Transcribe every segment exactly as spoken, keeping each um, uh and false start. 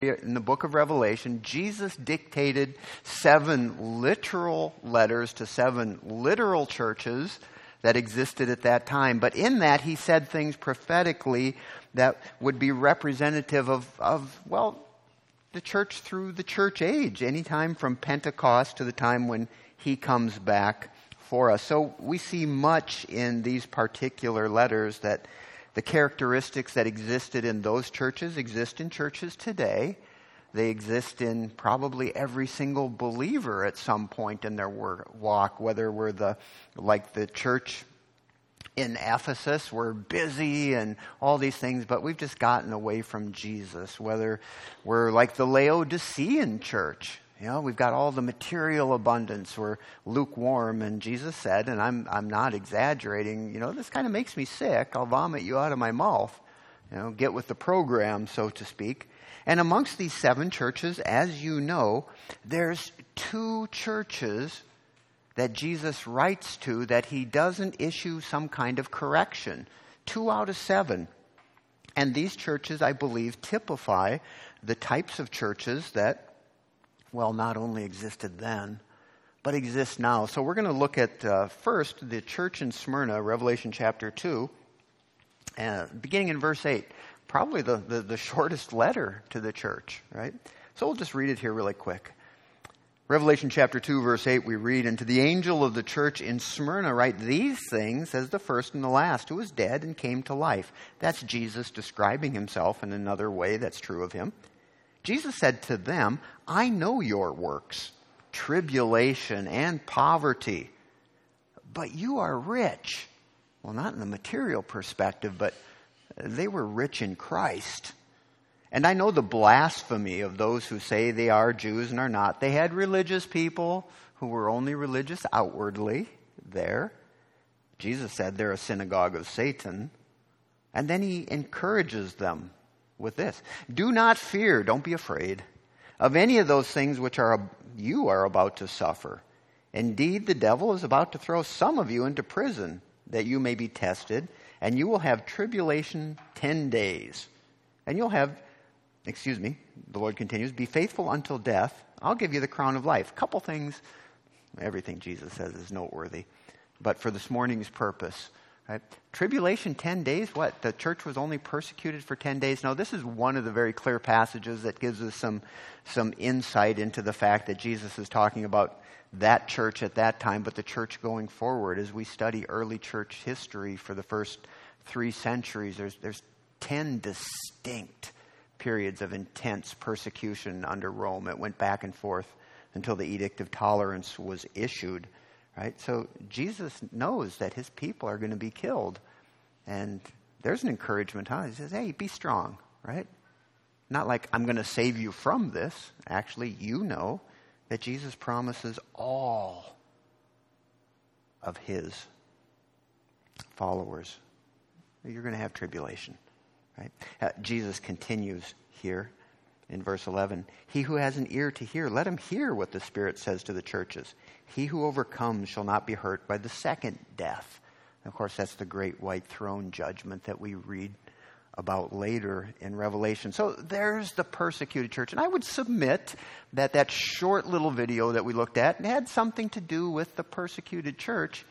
in the book of Revelation, Jesus dictated seven literal letters to seven literal churches that existed at that time. But in that, he said things prophetically that would be representative of, of well, the church through the church age, anytime from Pentecost to the time when he comes back for us. So we see much in these particular letters that the characteristics that existed in those churches exist in churches today. They exist in probably every single believer at some point in their walk, whether we're the like the church in Ephesus, we're busy and all these things, but we've just gotten away from Jesus. Whether we're like the Laodicean church, you know, we've got all the material abundance, we're lukewarm, and Jesus said, and I'm I'm not exaggerating, you know, this kind of makes me sick. I'll vomit you out of my mouth. You know, get with the program, so to speak. And amongst these seven churches, as you know, there's two churches that Jesus writes to that he doesn't issue some kind of correction. Two out of seven. And these churches, I believe, typify the types of churches that, well, not only existed then, but exist now. So we're going to look at, uh, first, the church in Smyrna, Revelation chapter two, uh, beginning in verse eight. Probably the, the, the shortest letter to the church, right? So we'll just read it here really quick. Revelation chapter two, verse eight, we read, "And to the angel of the church in Smyrna write these things as the first and the last, who was dead and came to life." That's Jesus describing himself in another way that's true of him. Jesus said to them, "I know your works, tribulation and poverty, but you are rich." Well, not in the material perspective, but they were rich in Christ. "And I know the blasphemy of those who say they are Jews and are not." They had religious people who were only religious outwardly there. Jesus said they're a synagogue of Satan. And then he encourages them with this: "Do not fear, don't be afraid of any of those things which are you are about to suffer. Indeed, the devil is about to throw some of you into prison, that you may be tested, and you will have tribulation ten days. And you'll have, excuse me, the Lord continues, be faithful until death. I'll give you the crown of life." A couple things, everything Jesus says is noteworthy. But for this morning's purpose, right? Tribulation ten days, what? The church was only persecuted for ten days? No, this is one of the very clear passages that gives us some, some insight into the fact that Jesus is talking about that church at that time, but the church going forward. As we study early church history for the first three centuries, there's there's ten distinct periods of intense persecution under Rome. It went back and forth until the Edict of Tolerance was issued, right? So Jesus knows that his people are going to be killed. And there's an encouragement, huh? He says, hey, be strong, right? Not like I'm going to save you from this. Actually, you know that Jesus promises all of his followers, you're going to have tribulation, right? Uh, Jesus continues here in verse eleven. "He who has an ear to hear, let him hear what the Spirit says to the churches. He who overcomes shall not be hurt by the second death." And of course, that's the great white throne judgment that we read about later in Revelation. So there's the persecuted church. And I would submit that that short little video that we looked at had something to do with the persecuted church.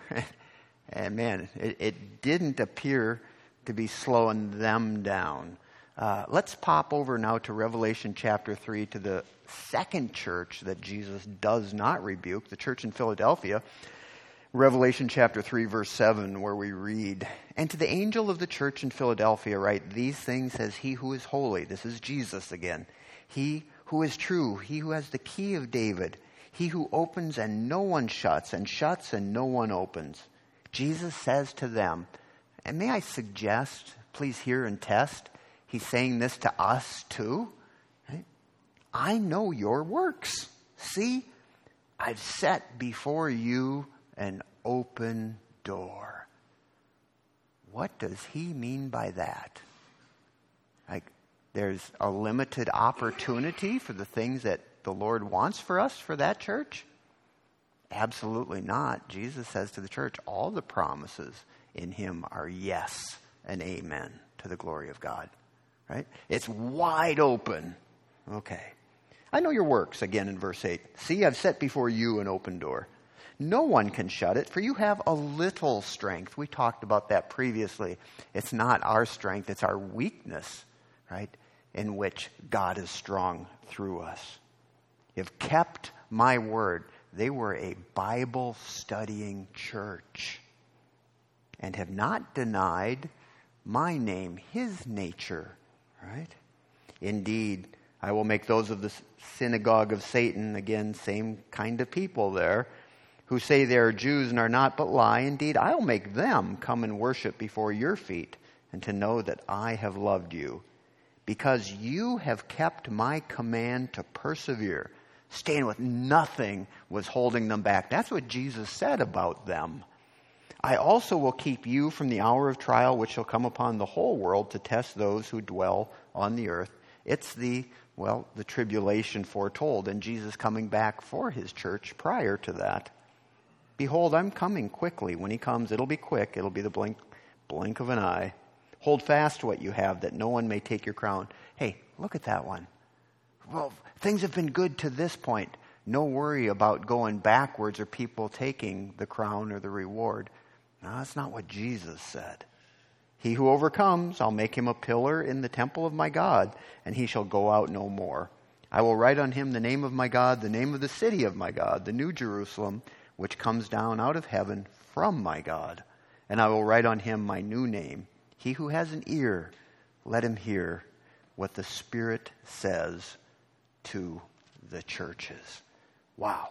And man, it, it didn't appear to be slowing them down. Uh, let's pop over now to Revelation chapter three, to the second church that Jesus does not rebuke, the church in Philadelphia. Revelation chapter three, verse seven, where we read, "And to the angel of the church in Philadelphia write, these things says he who is holy." This is Jesus again. "He who is true, he who has the key of David, he who opens and no one shuts, and shuts and no one opens." Jesus says to them, and may I suggest, please hear and test, he's saying this to us too. Right? "I know your works. See, I've set before you an open door." What does he mean by that? Like, there's a limited opportunity for the things that the Lord wants for us for that church? Absolutely not. Jesus says to the church, all the promises in him are yes and amen to the glory of God. Right? It's wide open. Okay. I know your works, again in verse eight. See, I've set before you an open door. No one can shut it, for you have a little strength. We talked about that previously. It's not our strength, it's our weakness, right, in which God is strong through us. You've kept my word. They were a Bible-studying church and have not denied my name, his nature, right? Indeed, I will make those of the synagogue of Satan, again, same kind of people there, who say they are Jews and are not, but lie. Indeed, I'll make them come and worship before your feet, and to know that I have loved you, because you have kept my command to persevere. Staying with nothing was holding them back. That's what Jesus said about them. I also will keep you from the hour of trial which shall come upon the whole world to test those who dwell on the earth. It's the, well, the tribulation foretold, and Jesus coming back for his church prior to that. Behold, I'm coming quickly. When he comes, it'll be quick. It'll be the blink, blink of an eye. Hold fast what you have, that no one may take your crown. Hey, look at that one. Well, things have been good to this point. No worry about going backwards or people taking the crown or the reward. No, that's not what Jesus said. He who overcomes, I'll make him a pillar in the temple of my God, and he shall go out no more. I will write on him the name of my God, the name of the city of my God, the new Jerusalem, which comes down out of heaven from my God. And I will write on him my new name. He who has an ear, let him hear what the Spirit says to the churches. Wow.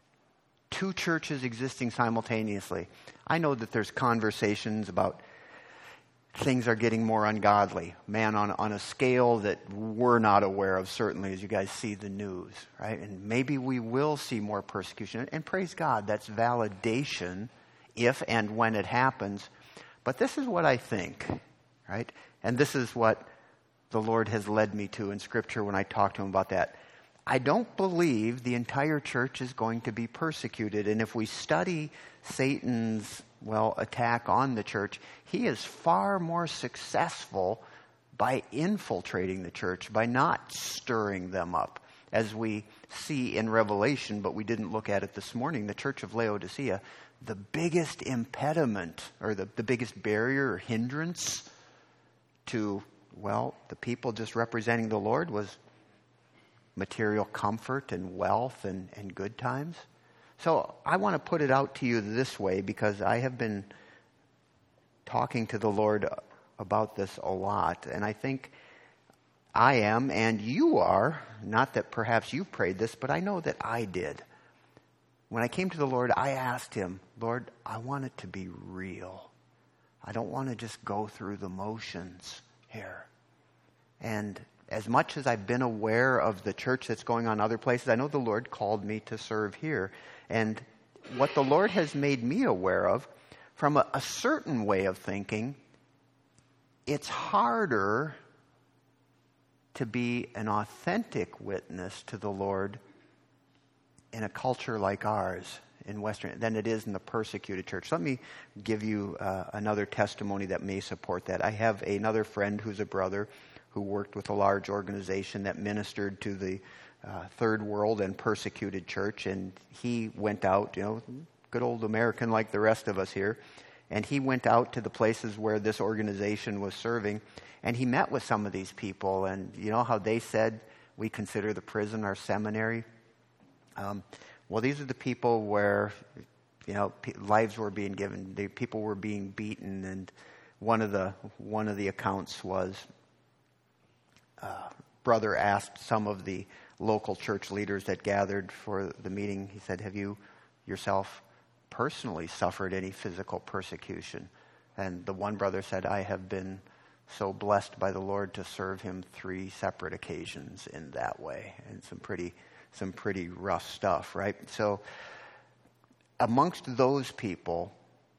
Two churches existing simultaneously. I know that there's conversations about things are getting more ungodly. Man, on, on a scale that we're not aware of, certainly, as you guys see the news, right? And maybe we will see more persecution. And praise God, that's validation if and when it happens. But this is what I think, right? And this is what the Lord has led me to in Scripture when I talk to him about that. I don't believe the entire church is going to be persecuted. And if we study Satan's, well, attack on the church, he is far more successful by infiltrating the church, by not stirring them up. As we see in Revelation, but we didn't look at it this morning, the church of Laodicea, the biggest impediment or the, the biggest barrier or hindrance to, well, the people just representing the Lord was material comfort and wealth and, and good times. So I want to put it out to you this way, because I have been talking to the Lord about this a lot, and I think I am, and you are, not that perhaps you've prayed this, but I know that I did. When I came to the Lord, I asked him, Lord, I want it to be real. I don't want to just go through the motions here. And as much as I've been aware of the church that's going on other places, I know the Lord called me to serve here. And what the Lord has made me aware of, from a, a certain way of thinking, it's harder to be an authentic witness to the Lord in a culture like ours in Western than it is in the persecuted church. Let me give you uh, another testimony that may support that. I have another friend who's a brother who worked with a large organization that ministered to the uh, third world and persecuted church, and he went out, you know, good old American like the rest of us here, and he went out to the places where this organization was serving, and he met with some of these people, and you know how they said, we consider the prison our seminary? Um, well, these are the people where, you know, p- lives were being given, the people were being beaten, and one of the one of the accounts was, uh, brother asked some of the local church leaders that gathered for the meeting, he said, have you yourself personally suffered any physical persecution? And the one brother said, I have been so blessed by the Lord to serve him three separate occasions in that way. And some pretty some pretty rough stuff, right? So amongst those people,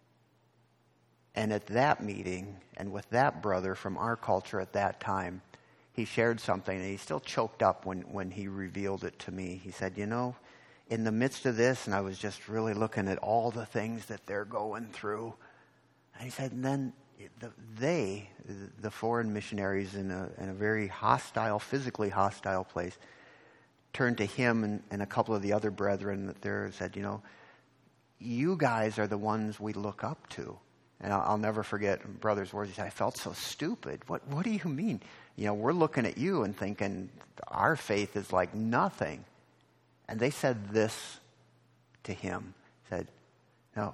and at that meeting, and with that brother from our culture at that time, he shared something, and he still choked up when, when he revealed it to me. He said, you know, in the midst of this, and I was just really looking at all the things that they're going through, and he said, and then the, they, the foreign missionaries in a, in a very hostile, physically hostile place, turned to him and, and a couple of the other brethren there and said, you know, you guys are the ones we look up to. And I'll, I'll never forget Brother's words. He said, I felt so stupid. What, what do you mean? You know, we're looking at you and thinking our faith is like nothing. And they said this to him. Said, no,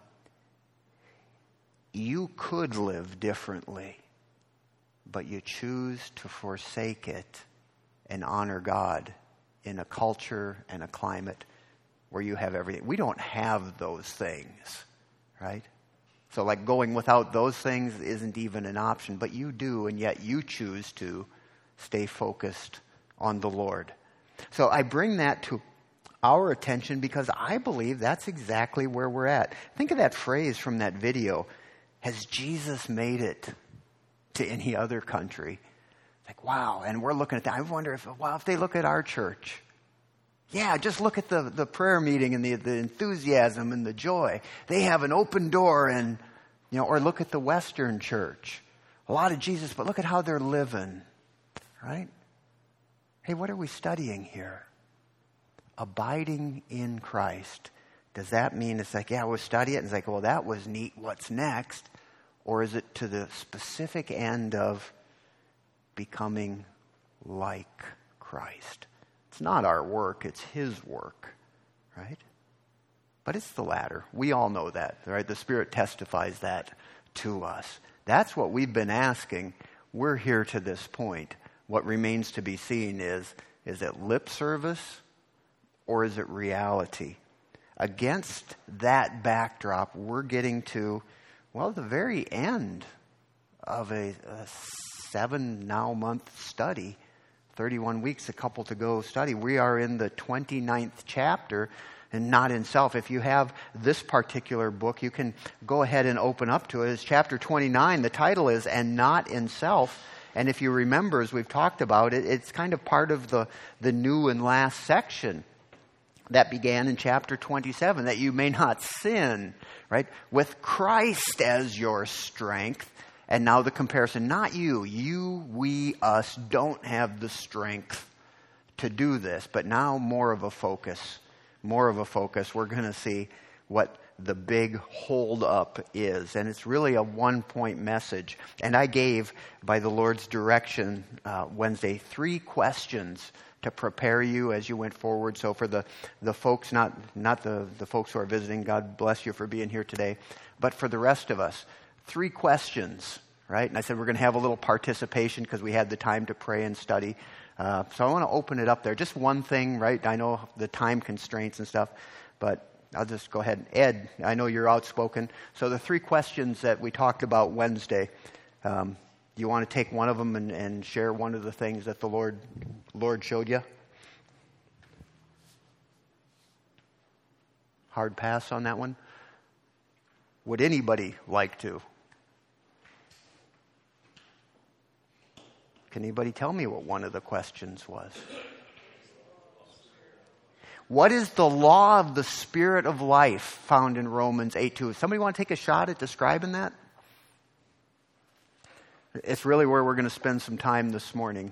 you could live differently, but you choose to forsake it and honor God in a culture and a climate where you have everything. We don't have those things, right? So like going without those things isn't even an option, but you do, and yet you choose to stay focused on the Lord. So I bring that to our attention because I believe that's exactly where we're at. Think of that phrase from that video. Has Jesus made it to any other country? Like, wow. And we're looking at that. I wonder if, wow, if they look at our church. Yeah, just look at the, the prayer meeting and the, the enthusiasm and the joy. They have an open door and, you know, or look at the Western church. A lot of Jesus, but look at how they're living, right? Hey, what are we studying here? Abiding in Christ. Does that mean it's like, yeah, we'll study it, and it's like, well, that was neat. What's next? Or is it to the specific end of becoming like Christ? It's not our work, it's His work, right? But it's the latter. We all know that, right? The Spirit testifies that to us. That's what we've been asking. We're here to this point. What remains to be seen is, is it lip service or is it reality? Against that backdrop, we're getting to, well, the very end of a, a seven now month study, thirty-one weeks, a couple to go study. We are in the twenty-ninth chapter, and not in self. If you have this particular book, you can go ahead and open up to it. It's chapter twenty-nine. The title is And Not in Self. And if you remember, as we've talked about it, it's kind of part of the, the new and last section that began in chapter twenty-seven, that you may not sin, right? With Christ as your strength. And now the comparison, not you, you, we, us don't have the strength to do this. But now more of a focus, more of a focus. We're going to see what the big hold up is. And it's really a one point message. And I gave, by the Lord's direction, uh, Wednesday, three questions to prepare you as you went forward. So for the, the folks, not, not the, the folks who are visiting, God bless you for being here today, but for the rest of us, three questions, right? And I said we're going to have a little participation because we had the time to pray and study. Uh, so I want to open it up there. Just one thing, right? I know the time constraints and stuff, but I'll just go ahead. Ed, I know you're outspoken. So the three questions that we talked about Wednesday, um, do you want to take one of them and, and share one of the things that the Lord Lord showed you? Hard pass on that one? Would anybody like to? Can anybody tell me what one of the questions was? What is the law of the Spirit of life found in Romans eight two? Somebody want to take a shot at describing that? It's really where we're going to spend some time this morning.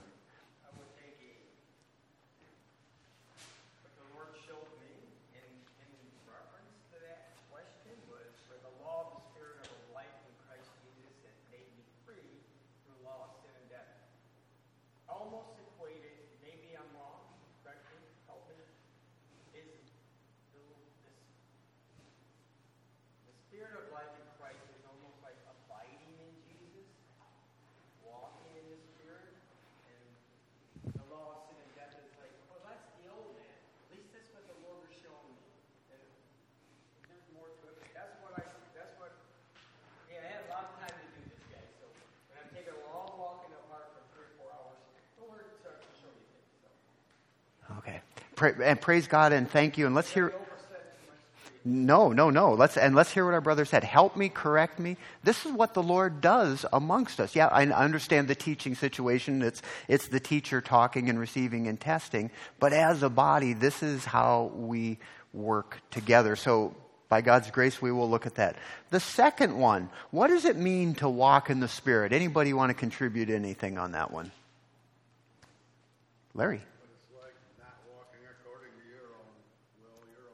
And praise God and thank you. And let's hear. No, no, no. Let's and let's hear what our brother said. Help me, correct me. This is what the Lord does amongst us. Yeah, I understand the teaching situation. It's it's the teacher talking and receiving and testing. But as a body, this is how we work together. So by God's grace, we will look at that. The second one, what does it mean to walk in the Spirit? Anybody want to contribute anything on that one? Larry? It's like not walking according to your own will, your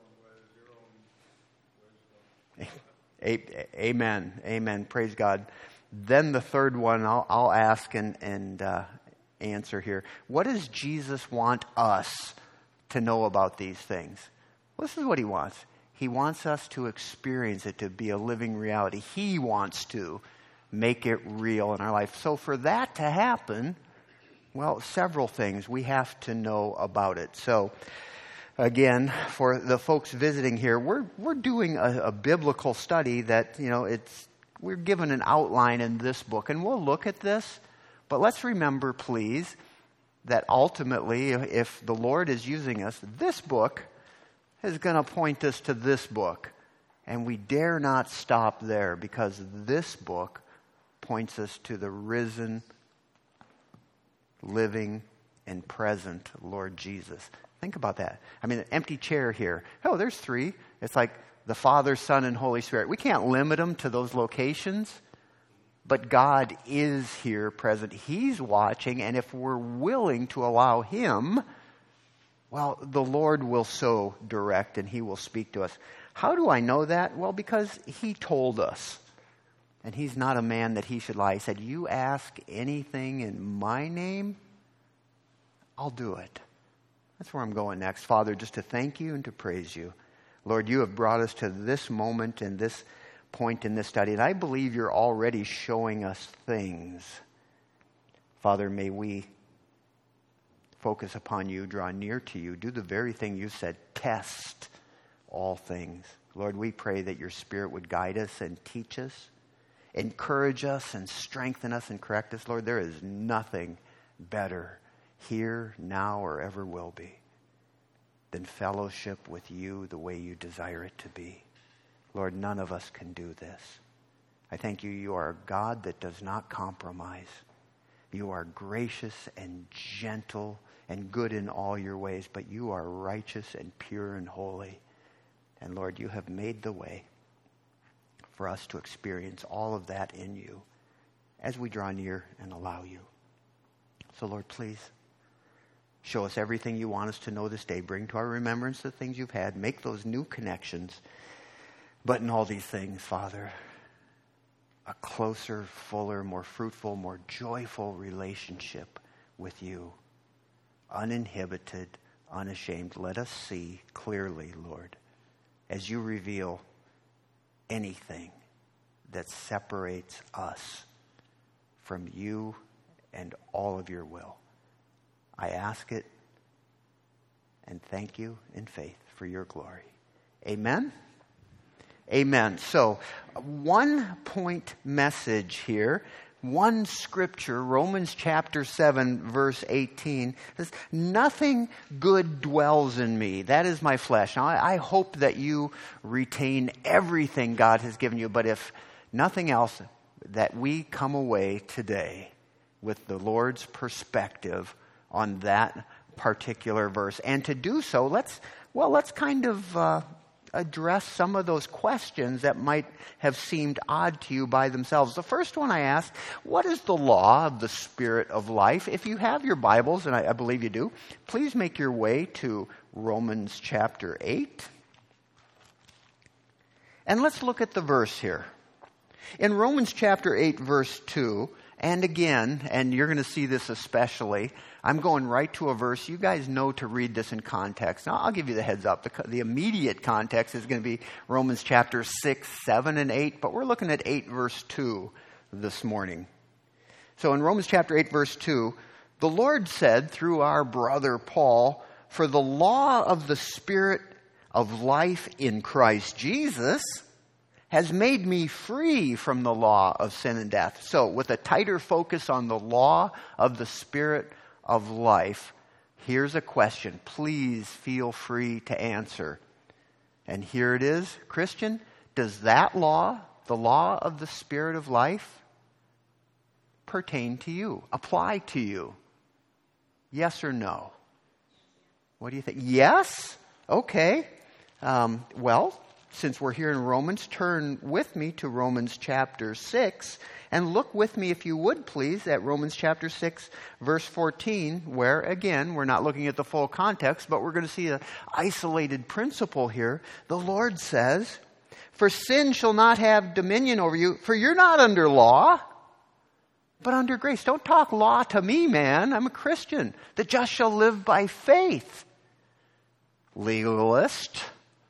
own ways, your own wisdom. Amen. Amen. Praise God. Then the third one I'll, I'll ask and, and uh, answer here. What does Jesus want us to know about these things? Well, this is what he wants. He wants us to experience it, to be a living reality. He wants to make it real in our life. So for that to happen, well, several things we have to know about it. So again, for the folks visiting here, we're we're doing a, a biblical study that, you know, it's we're given an outline in this book, and we'll look at this. But let's remember, please, that ultimately, if the Lord is using us, this book is going to point us to this book. And we dare not stop there, because this book points us to the risen, living, and present Lord Jesus. Think about that. I mean, an empty chair here. Oh, there's three. It's like the Father, Son, and Holy Spirit. We can't limit them to those locations. But God is here present. He's watching. And if we're willing to allow Him, well, the Lord will so direct and He will speak to us. How do I know that? Well, because He told us. And He's not a man that He should lie. He said, you ask anything in my name, I'll do it. That's where I'm going next. Father, just to thank you and to praise you. Lord, you have brought us to this moment and this point in this study. And I believe you're already showing us things. Father, may we focus upon you, draw near to you, do the very thing you said, test all things. Lord, we pray that your Spirit would guide us and teach us, encourage us and strengthen us and correct us. Lord, there is nothing better here, now, or ever will be than fellowship with you the way you desire it to be. Lord, none of us can do this. I thank you, you are a God that does not compromise. You are gracious and gentle and good in all your ways, but you are righteous and pure and holy. And Lord, you have made the way for us to experience all of that in you as we draw near and allow you. So Lord, please show us everything you want us to know this day. Bring to our remembrance the things you've had. Make those new connections. But in all these things, Father, a closer, fuller, more fruitful, more joyful relationship with you. Uninhibited, unashamed. Let us see clearly, Lord, as you reveal anything that separates us from you and all of your will. I ask it and thank you in faith for your glory. Amen. Amen. So, one point message here. One scripture, Romans chapter seven, verse eighteen, says, nothing good dwells in me. That is my flesh. Now, I, I hope that you retain everything God has given you. But if nothing else, that we come away today with the Lord's perspective on that particular verse. And to do so, let's, well, let's kind of uh, address some of those questions that might have seemed odd to you by themselves. The first one I asked, what is the law of the Spirit of life? If you have your Bibles, and I, I believe you do, please make your way to Romans chapter eight. And let's look at the verse here. In Romans chapter eight, verse two, and again, and you're going to see this especially, I'm going right to a verse. You guys know to read this in context. Now, I'll give you the heads up. The, the immediate context is going to be Romans chapter six, seven, and eight. But we're looking at eight, verse two this morning. So in Romans chapter eight, verse two, the Lord said through our brother Paul, for the law of the Spirit of life in Christ Jesus has made me free from the law of sin and death. So with a tighter focus on the law of the Spirit of life, here's a question. Please feel free to answer. And here it is. Christian, does that law, the law of the Spirit of life, pertain to you, apply to you? Yes or no? What do you think? Yes? Okay. Um, well, since we're here in Romans, turn with me to Romans chapter six, and look with me, if you would please, at Romans chapter six, verse fourteen, where, again, we're not looking at the full context, but we're going to see an isolated principle here. The Lord says, "For sin shall not have dominion over you, for you're not under law, but under grace." Don't talk law to me, man. I'm a Christian. The just shall live by faith. Legalist.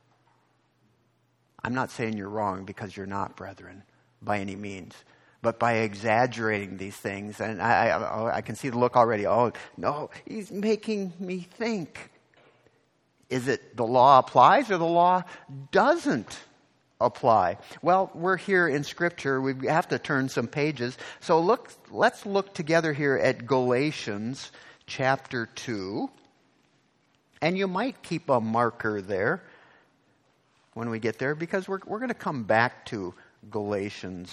I'm not saying you're wrong, because you're not, brethren, by any means. But by exaggerating these things, and I, I, I can see the look already. Oh, no, he's making me think. Is it the law applies or the law doesn't apply? Well, we're here in Scripture. We have to turn some pages. So look, let's look together here at Galatians chapter two. And you might keep a marker there when we get there, because we're, we're going to come back to Galatians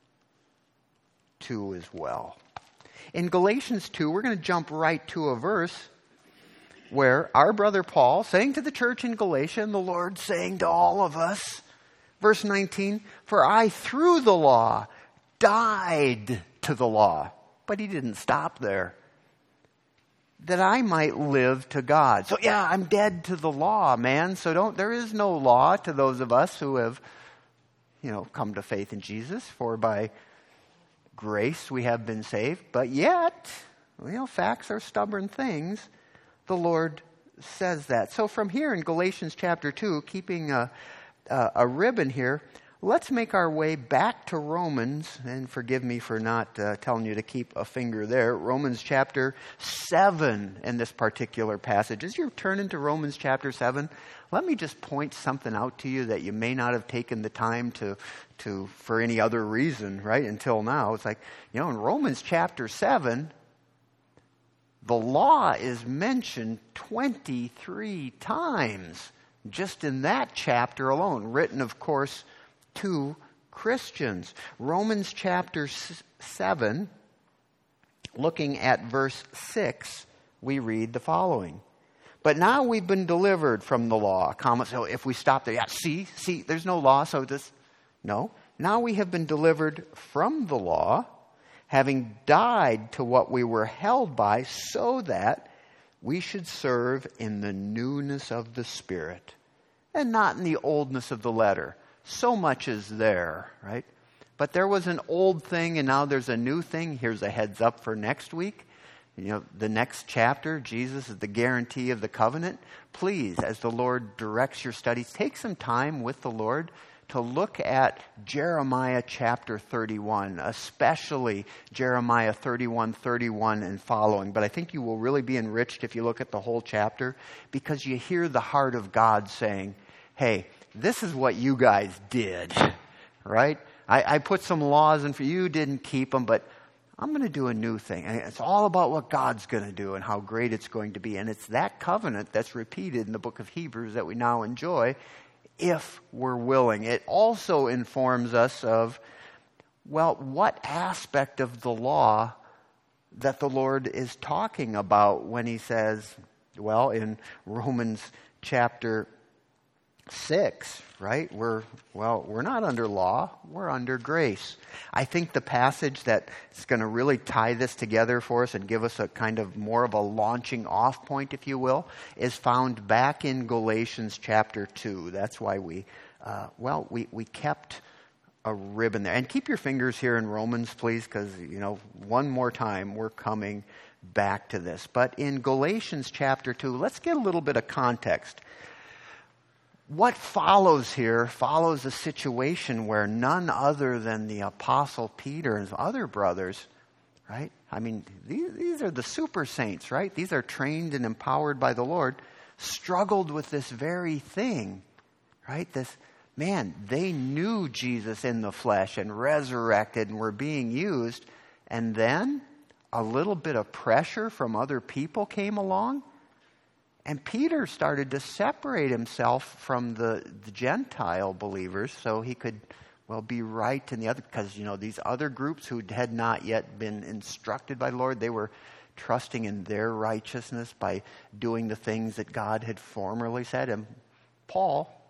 two as well. In Galatians two, we're going to jump right to a verse where our brother Paul, saying to the church in Galatia, and the Lord saying to all of us, verse nineteen, "For I through the law died to the law." But he didn't stop there. "That I might live to God." So yeah, I'm dead to the law, man. So don't, there is no law to those of us who have, you know, come to faith in Jesus. For by grace we have been saved. But yet, you know, facts are stubborn things. The Lord says that. So from here in Galatians chapter two, keeping a, a, a ribbon here, let's make our way back to Romans, and forgive me for not uh, telling you to keep a finger there. Romans chapter seven in this particular passage. As you're turning to Romans chapter seven, let me just point something out to you that you may not have taken the time to, to for any other reason, right, until now. It's like, you know, in Romans chapter seven, the law is mentioned twenty-three times, just in that chapter alone, written, of course, to Christians. Romans chapter seven, looking at verse six, we read the following. "But now we've been delivered from the law." Comment, so if we stop there, yeah, see, see, there's no law, so this, no. "Now we have been delivered from the law, having died to what we were held by, so that we should serve in the newness of the Spirit, and not in the oldness of the letter." So much is there, right? But there was an old thing and now there's a new thing. Here's a heads up for next week. You know, the next chapter, Jesus is the guarantee of the covenant. Please, as the Lord directs your studies, take some time with the Lord to look at Jeremiah chapter thirty-one, especially Jeremiah thirty-one, thirty-one and following. But I think you will really be enriched if you look at the whole chapter, because you hear the heart of God saying, hey, this is what you guys did, right? I, I put some laws in for you, didn't keep them, but I'm going to do a new thing. And it's all about what God's going to do and how great it's going to be. And it's that covenant that's repeated in the book of Hebrews that we now enjoy, if we're willing. It also informs us of, well, what aspect of the law that the Lord is talking about when he says, well, in Romans chapter six, right? We're, well, we're not under law, we're under grace. I think the passage that's going to really tie this together for us and give us a kind of more of a launching off point, if you will, is found back in Galatians chapter two. That's why we, uh, well, we, we kept a ribbon there. And keep your fingers here in Romans, please, because, you know, one more time, we're coming back to this. But in Galatians chapter two, let's get a little bit of context. What follows here follows a situation where none other than the Apostle Peter and his other brothers, right? I mean, these, these are the super saints, right? These are trained and empowered by the Lord, struggled with this very thing, right? This, man, they knew Jesus in the flesh and resurrected and were being used. And then a little bit of pressure from other people came along. And Peter started to separate himself from the, the Gentile believers so he could, well, be right in the other, because, you know, these other groups who had not yet been instructed by the Lord, they were trusting in their righteousness by doing the things that God had formerly said. And Paul,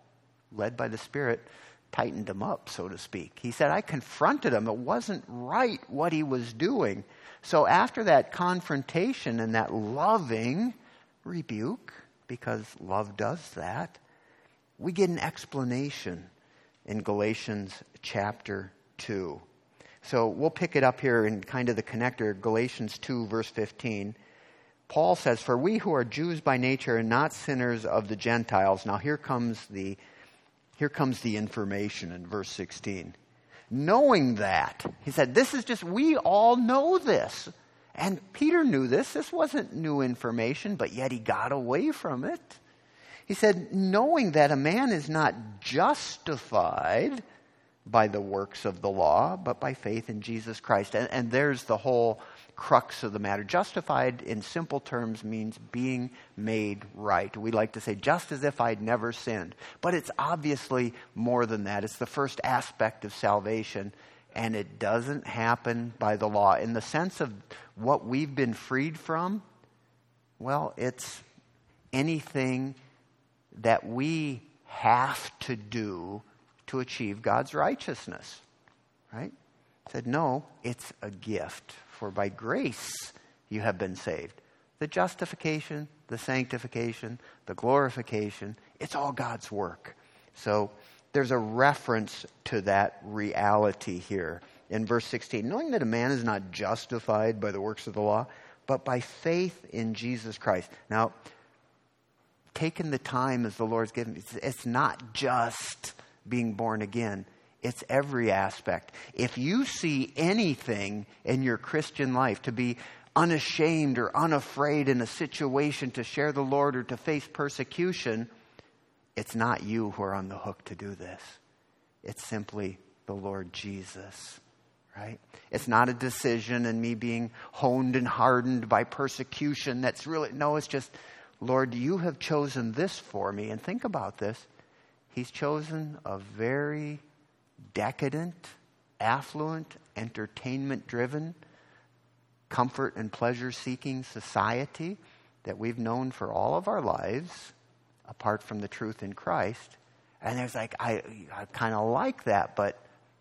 led by the Spirit, tightened him up, so to speak. He said, I confronted him. It wasn't right what he was doing. So after that confrontation and that loving rebuke, because love does that, we get an explanation in Galatians chapter two. So we'll pick it up here in kind of the connector, Galatians two, verse fifteen. Paul says, for we who are Jews by nature and not sinners of the Gentiles. Now here comes the, here comes the information in verse sixteen. Knowing that, he said, this is just, we all know this. And Peter knew this. This wasn't new information, but yet he got away from it. He said, knowing that a man is not justified by the works of the law, but by faith in Jesus Christ. And, and there's the whole crux of the matter. Justified in simple terms means being made right. We like to say, just as if I'd never sinned. But it's obviously more than that. It's the first aspect of salvation. And it doesn't happen by the law. In the sense of what we've been freed from, well, it's anything that we have to do to achieve God's righteousness, right? Said, no, it's a gift. For by grace you have been saved. The justification, the sanctification, the glorification, it's all God's work. So there's a reference to that reality here in verse sixteen. Knowing that a man is not justified by the works of the law, but by faith in Jesus Christ. Now, taking the time as the Lord's given, it's, it's not just being born again. It's every aspect. If you see anything in your Christian life to be unashamed or unafraid in a situation to share the Lord or to face persecution, it's not you who are on the hook to do this. It's simply the Lord Jesus, right? It's not a decision and me being honed and hardened by persecution. That's really, no, it's just, Lord, you have chosen this for me. And think about this. He's chosen a very decadent, affluent, entertainment-driven, comfort and pleasure-seeking society that we've known for all of our lives, apart from the truth in Christ. And there's like, I, I kind of like that, but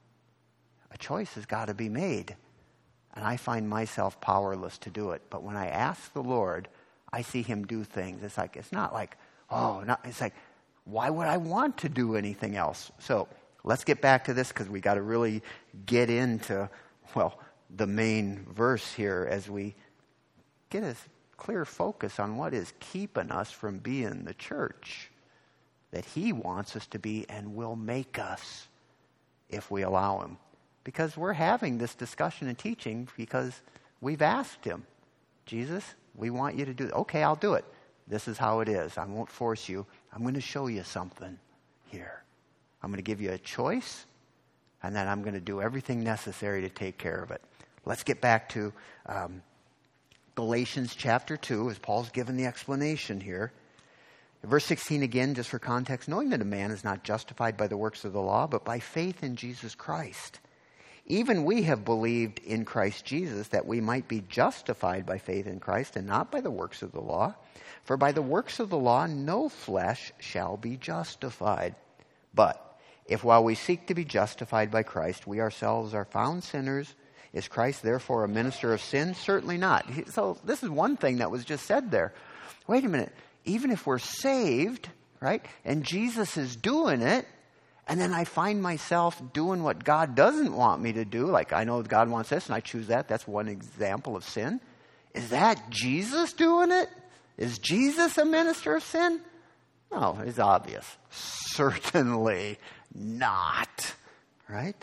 a choice has got to be made. And I find myself powerless to do it. But when I ask the Lord, I see him do things. It's like, it's not like, oh, not, it's like, why would I want to do anything else? So let's get back to this because we got to really get into, well, the main verse here as we get a clear focus on what is keeping us from being the church that he wants us to be and will make us if we allow him. Because we're having this discussion and teaching because we've asked him, Jesus, we want you to do it. Okay, I'll do it. This is how it is. I won't force you. I'm going to show you something here. I'm going to give you a choice, and then I'm going to do everything necessary to take care of it. Let's get back to um, Galatians chapter two, as Paul's given the explanation here. Verse sixteen again, just for context, knowing that a man is not justified by the works of the law, but by faith in Jesus Christ. Even we have believed in Christ Jesus that we might be justified by faith in Christ and not by the works of the law. For by the works of the law no flesh shall be justified. But if while we seek to be justified by Christ, we ourselves are found sinners, is Christ therefore a minister of sin? Certainly not. So this is one thing that was just said there. Wait a minute. Even if we're saved, right, and Jesus is doing it, and then I find myself doing what God doesn't want me to do, like I know God wants this and I choose that, that's one example of sin. Is that Jesus doing it? Is Jesus a minister of sin? No, it's obvious. Certainly not, right?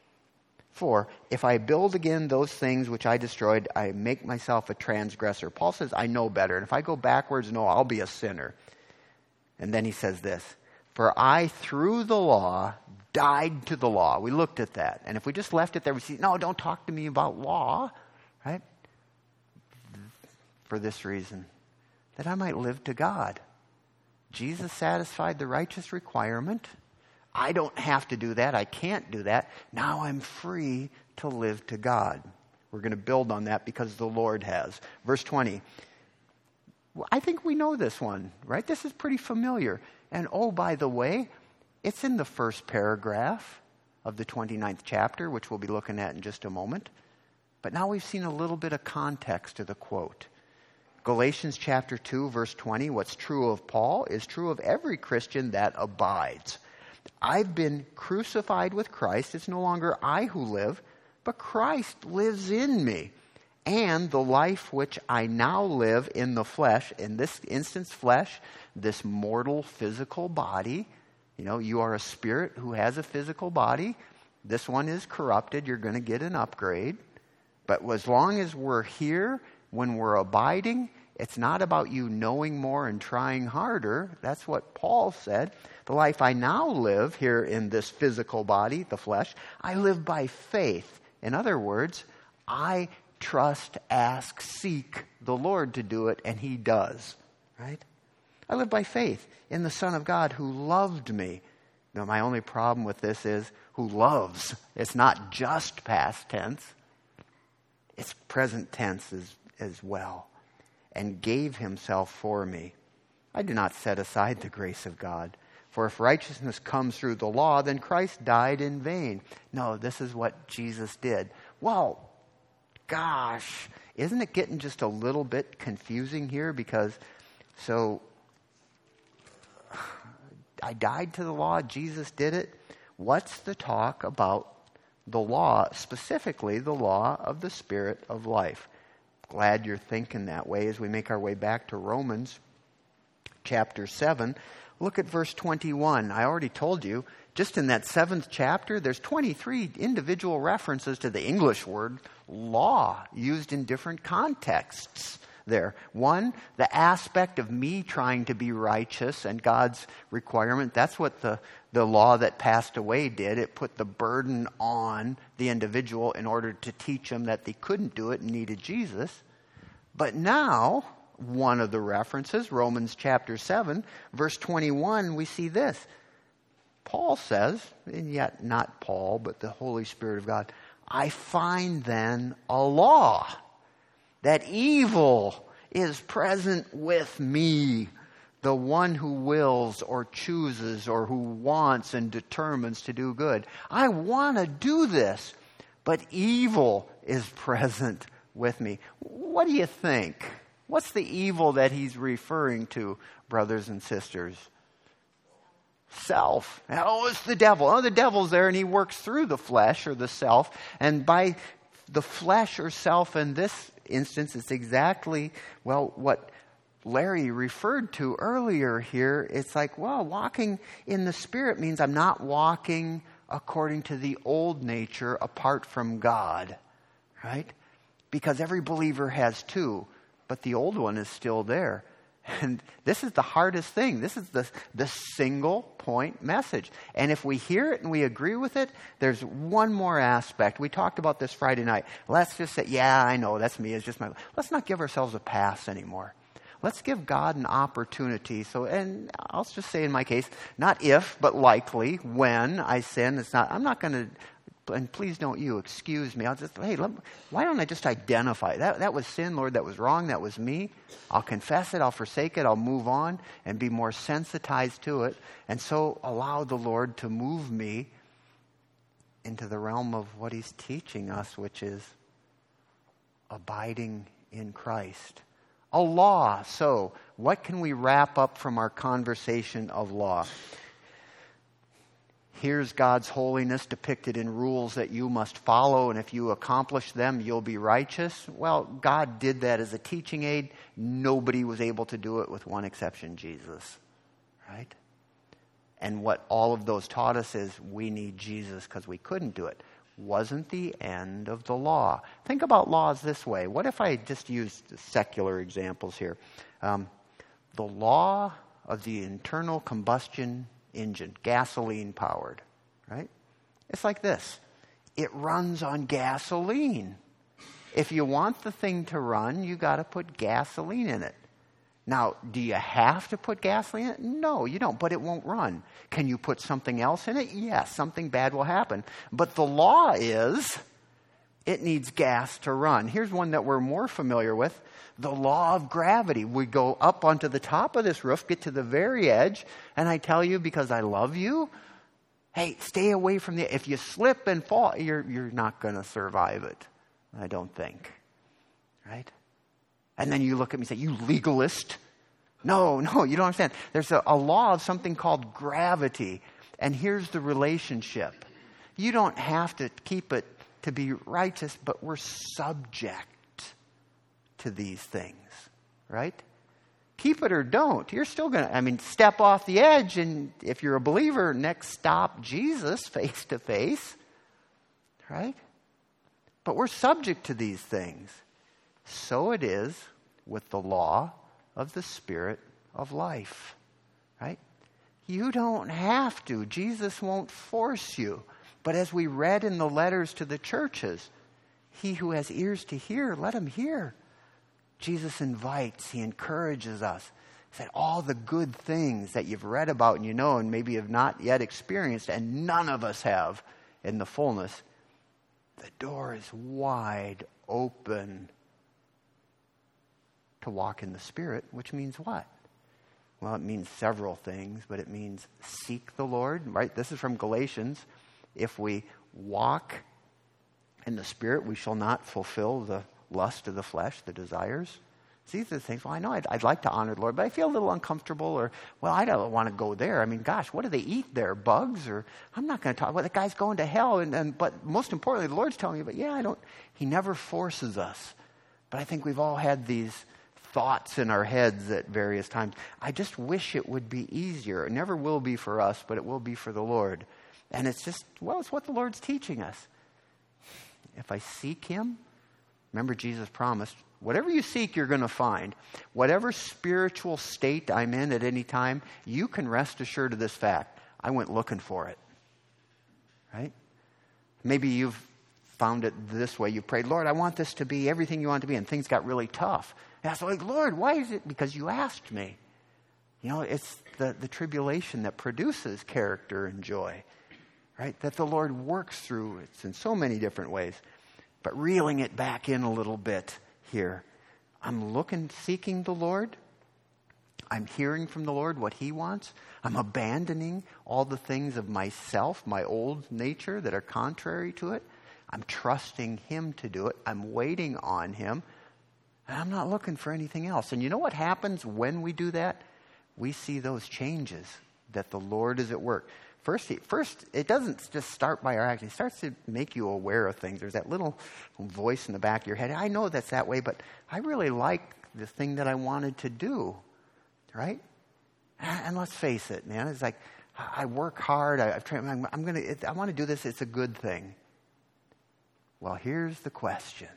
For if I build again those things which I destroyed, I make myself a transgressor. Paul says, I know better. And if I go backwards, no, I'll be a sinner. And then he says this, for I, through the law, died to the law. We looked at that. And if we just left it there, we see, no, don't talk to me about law, right? For this reason, that I might live to God. Jesus satisfied the righteous requirement. I don't have to do that. I can't do that. Now I'm free to live to God. We're going to build on that because the Lord has. Verse twenty. I think we know this one, right? This is pretty familiar. And oh, by the way, It's in the first paragraph of the twenty-ninth chapter, which we'll be looking at in just a moment. But now we've seen a little bit of context to the quote. Galatians chapter two, verse twenty, what's true of Paul is true of every Christian that abides. I've been crucified with Christ. It's no longer I who live, but Christ lives in me. And the life which I now live in the flesh, in this instance flesh, this mortal physical body. You know, you are a spirit who has a physical body. This one is corrupted. You're going to get an upgrade. But as long as we're here, when we're abiding, it's not about you knowing more and trying harder. That's what Paul said. The life I now live here in this physical body, the flesh, I live by faith. In other words, I trust, ask, seek the Lord to do it, and He does. Right? I live by faith in the Son of God who loved me. Now, my only problem with this is who loves. It's not just past tense. It's present tense as, as well. And gave Himself for me. I do not set aside the grace of God. For if righteousness comes through the law, then Christ died in vain. No, this is what Jesus did. Well, gosh, isn't it getting just a little bit confusing here? Because, so, I died to the law, Jesus did it. What's the talk about the law, specifically the law of the Spirit of life? Glad you're thinking that way as we make our way back to Romans chapter seven. Look at verse twenty-one. I already told you, just in that seventh chapter, there's twenty-three individual references to the English word law used in different contexts there. One, the aspect of me trying to be righteous and God's requirement. That's what the, the law that passed away did. It put the burden on the individual in order to teach them that they couldn't do it and needed Jesus. But now, one of the references, Romans chapter seven, verse twenty-one, we see this. Paul says, and yet not Paul, but the Holy Spirit of God, I find then a law that evil is present with me, the one who wills or chooses or who wants and determines to do good. I want to do this, but evil is present with me. What do you think? What's the evil that he's referring to, brothers and sisters? Self. Oh, it's the devil. Oh, the devil's there and he works through the flesh or the self. And by the flesh or self in this instance, it's exactly, well, what Larry referred to earlier here. It's like, well, walking in the Spirit means I'm not walking according to the old nature apart from God, right? Because every believer has two, but the old one is still there. And this is the hardest thing. This is the, the single point message. And if we hear it and we agree with it, there's one more aspect. We talked about this Friday night. Let's just say, yeah, I know, that's me. It's just my... Let's not give ourselves a pass anymore. Let's give God an opportunity. So, and I'll just say in my case, not if, but likely, when I sin, it's not, I'm not going to... And please don't you excuse me. I'll just, hey, let, why don't I just identify that? That was sin, Lord. That was wrong. That was me. I'll confess it. I'll forsake it. I'll move on and be more sensitized to it. And so allow the Lord to move me into the realm of what He's teaching us, which is abiding in Christ. A law. So what can we wrap up from our conversation of law? Here's God's holiness depicted in rules that you must follow, and if you accomplish them, you'll be righteous. Well, God did that as a teaching aid. Nobody was able to do it with one exception, Jesus. Right? And what all of those taught us is we need Jesus because we couldn't do it. Wasn't the end of the law. Think about laws this way. What if I just used secular examples here? Um, the law of the internal combustion engine, gasoline powered, right? It's like this. It runs on gasoline. If you want the thing to run, you got to put gasoline in it. Now, do you have to put gasoline in it? No, you don't, but it won't run. Can you put something else in it? Yes, something bad will happen. But the law is It needs gas to run. Here's one that we're more familiar with, the law of gravity. We go up onto the top of this roof, get to the very edge, and I tell you, because I love you, hey, stay away from the, if you slip and fall, you're, you're not going to survive it, I don't think. Right? And then you look at me and say, you legalist. No, no, you don't understand. There's a, a law of something called gravity. And here's the relationship. You don't have to keep it to be righteous, but we're subject to these things, right? Keep it or don't. You're still going to, I mean, step off the edge, and if you're a believer, next stop, Jesus, face to face, right? But we're subject to these things. So it is with the law of the Spirit of life, right? You don't have to. Jesus won't force you. But as we read in the letters to the churches, he who has ears to hear, let him hear. Jesus invites, he encourages us. He said, all the good things that you've read about and you know and maybe have not yet experienced, and none of us have in the fullness, the door is wide open to walk in the Spirit, which means what? Well, it means several things, but it means seek the Lord, right? This is from Galatians. If we walk in the Spirit, we shall not fulfill the lust of the flesh, the desires. See, these are the things, well, I know I'd, I'd like to honor the Lord, but I feel a little uncomfortable, or, well, I don't want to go there. I mean, gosh, what do they eat there? Bugs? Or I'm not going to talk, well, the guy's going to hell. And, and But most importantly, the Lord's telling me, but yeah, I don't, he never forces us. But I think we've all had these thoughts in our heads at various times. I just wish it would be easier. It never will be for us, but it will be for the Lord. And it's just, well, it's what the Lord's teaching us. If I seek him, remember Jesus promised, whatever you seek, you're going to find. Whatever spiritual state I'm in at any time, you can rest assured of this fact. I went looking for it. Right? Maybe you've found it this way. You prayed, Lord, I want this to be everything you want it to be, and things got really tough. And I was like, Lord, why is it? Because you asked me. You know, it's the, the tribulation that produces character and joy. Right? That the Lord works through. It's in so many different ways. But reeling it back in a little bit here. I'm looking, seeking the Lord. I'm hearing from the Lord what he wants. I'm abandoning all the things of myself, my old nature that are contrary to it. I'm trusting him to do it. I'm waiting on him. And I'm not looking for anything else. And you know what happens when we do that? We see those changes that the Lord is at work. First, first, it doesn't just start by our action. It starts to make you aware of things. There's that little voice in the back of your head. I know that's that way, but I really like the thing that I wanted to do, right? And let's face it, man. It's like I work hard. I, I've tried, I'm, I'm gonna. It, I want to do this. It's a good thing. Well, here's the question: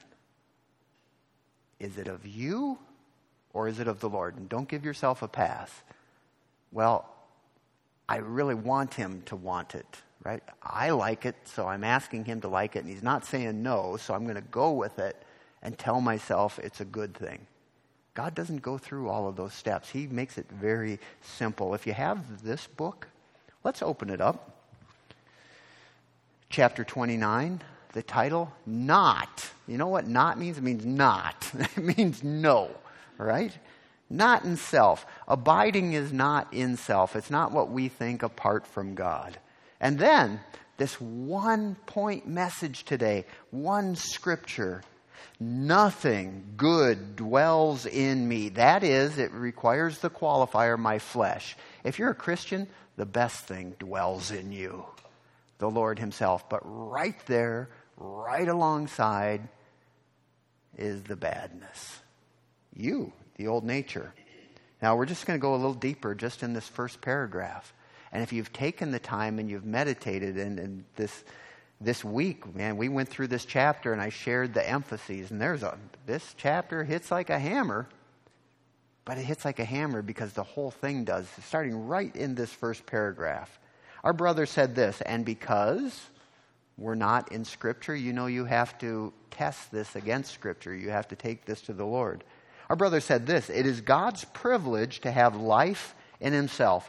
is it of you, or is it of the Lord? And don't give yourself a pass. Well, I really want him to want it, right? I like it, so I'm asking him to like it, and he's not saying no, so I'm going to go with it and tell myself it's a good thing. God doesn't go through all of those steps. He makes it very simple. If you have this book, let's open it up. Chapter twenty-nine, the title, Not. You know what not means? It means not. It means no, right? Not in self. Abiding is not in self. It's not what we think apart from God. And then, this one point message today, one scripture, nothing good dwells in me. That is, it requires the qualifier, my flesh. If you're a Christian, the best thing dwells in you, the Lord himself. But right there, right alongside, is the badness. You. The old nature. Now, we're just going to go a little deeper just in this first paragraph. And if you've taken the time and you've meditated and, and this this week, man, we went through this chapter and I shared the emphases. And there's a this chapter hits like a hammer. But it hits like a hammer because the whole thing does. Starting right in this first paragraph. Our brother said this, and because we're not in Scripture, you know you have to test this against Scripture. You have to take this to the Lord. Our brother said this, it is God's privilege to have life in himself.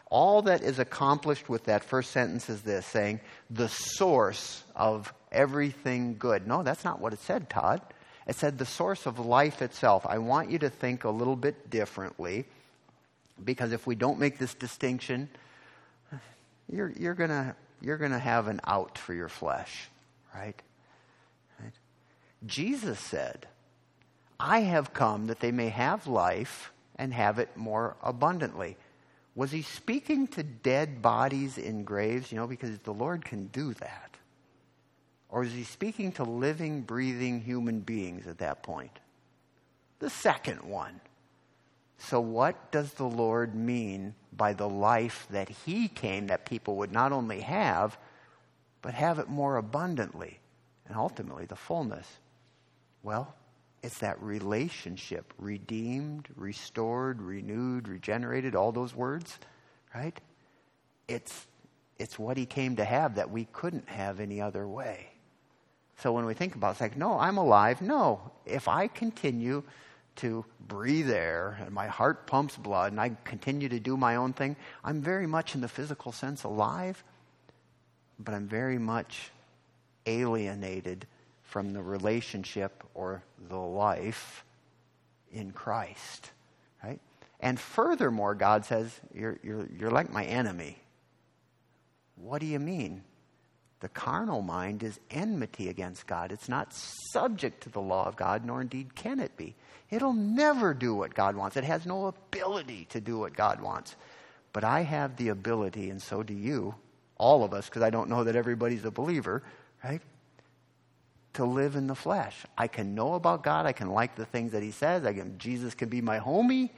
All that is accomplished with that first sentence is this, saying, the source of everything good. No, that's not what it said, Todd. It said the source of life itself. I want you to think a little bit differently, because if we don't make this distinction, you're, you're gonna you're gonna have an out for your flesh, right? right? Jesus said, I have come that they may have life and have it more abundantly. Was he speaking to dead bodies in graves? You know, because the Lord can do that. Or is he speaking to living, breathing human beings at that point? The second one. So what does the Lord mean by the life that he came that people would not only have, but have it more abundantly, and ultimately the fullness? Well, it's that relationship, redeemed, restored, renewed, regenerated, all those words, right? It's, it's what he came to have that we couldn't have any other way. So when we think about it, it's like, no, I'm alive. No, if I continue to breathe air and my heart pumps blood and I continue to do my own thing, I'm very much in the physical sense alive, but I'm very much alienated from the relationship or the life in Christ, right? And furthermore, God says, you're, you're, you're like my enemy. What do you mean? The carnal mind is enmity against God. It's not subject to the law of God, nor indeed can it be. It'll never do what God wants. It has no ability to do what God wants. But I have the ability, and so do you, all of us, because I don't know that everybody's a believer, right? To live in the flesh. I can know about God. I can like the things that he says. I can, Jesus can be my homie.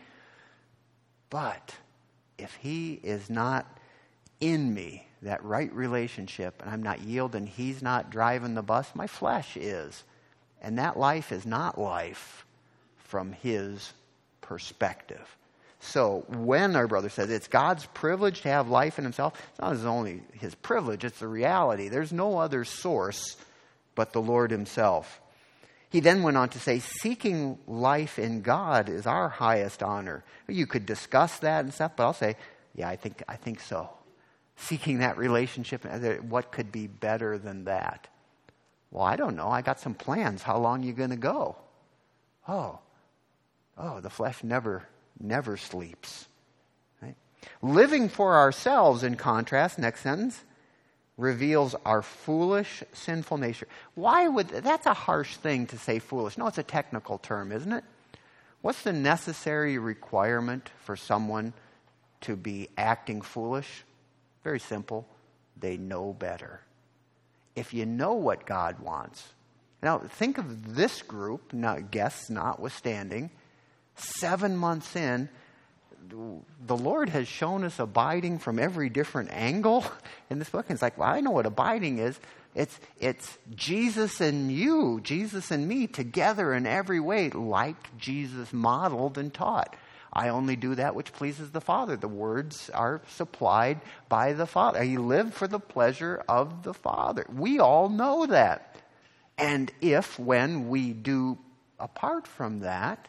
But if he is not in me, that right relationship, and I'm not yielding, he's not driving the bus, my flesh is. And that life is not life from his perspective. So when our brother says it's God's privilege to have life in himself, it's not only his privilege, it's the reality. There's no other source but the Lord himself. He then went on to say, seeking life in God is our highest honor. You could discuss that and stuff, but I'll say, yeah, I think I think so. Seeking that relationship, what could be better than that? Well, I don't know. I got some plans. How long are you going to go? Oh, oh, the flesh never, never sleeps. Right? Living for ourselves, in contrast, next sentence, reveals our foolish, sinful nature. Why would, that's a harsh thing to say foolish. No, it's a technical term, isn't it? What's the necessary requirement for someone to be acting foolish? Very simple. They know better. If you know what God wants. Now, think of this group, not guests notwithstanding, seven months in, the Lord has shown us abiding from every different angle in this book. And it's like, well, I know what abiding is. It's, it's Jesus and you, Jesus and me together in every way, like Jesus modeled and taught. I only do that which pleases the Father. The words are supplied by the Father. He lived for the pleasure of the Father. We all know that. And if, when we do apart from that,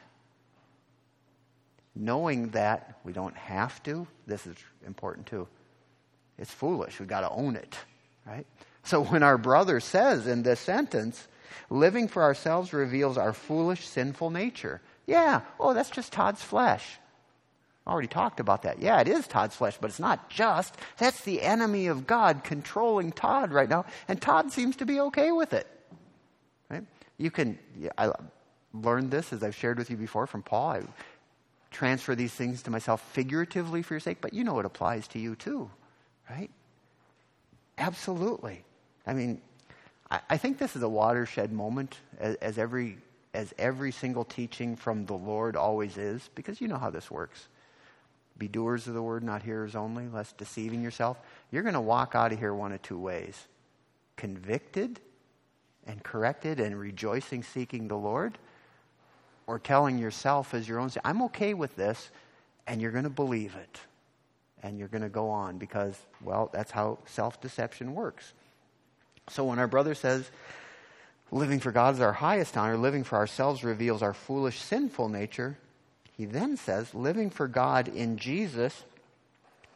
knowing that we don't have to, this is important too. It's foolish. We've got to own it, right? So when our brother says in this sentence, living for ourselves reveals our foolish, sinful nature. Yeah, oh, that's just Todd's flesh. I already talked about that. Yeah, it is Todd's flesh, but it's not just. That's the enemy of God controlling Todd right now, and Todd seems to be okay with it. Right? You can, I learned this, as I've shared with you before, from Paul. I transfer these things to myself figuratively for your sake, but you know it applies to you too, right? Absolutely. I mean, I, I think this is a watershed moment, as, as every as every single teaching from the Lord always is, because you know how this works. Be doers of the word, not hearers only, lest deceiving yourself. You're going to walk out of here one of two ways. Convicted and corrected and rejoicing, seeking the Lord, or telling yourself as your own, I'm okay with this, and you're going to believe it. And you're going to go on because, well, that's how self-deception works. So when our brother says, living for God is our highest honor, living for ourselves reveals our foolish, sinful nature, he then says, living for God in Jesus